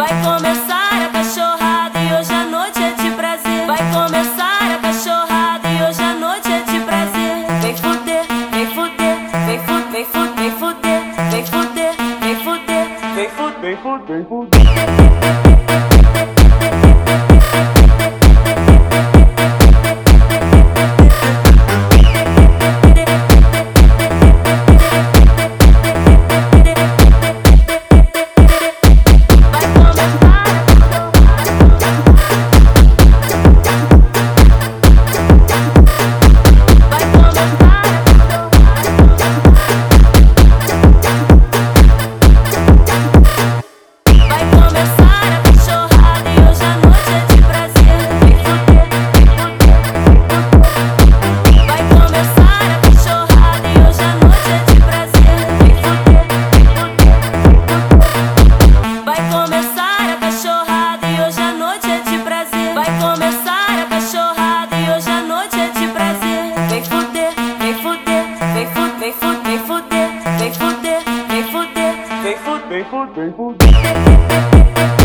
Vai começar a cachorrada e hoje a noite é de prazer. Vai começar a cachorrada e hoje a noite é de prazer. Vem fuder, vem fuder, vem fuder, vem fuder, vem fuder, vem fuder, vem fuder, vem fuder, vem fuder, vem fuder. Vem fuder, vem fuder, vem fuder.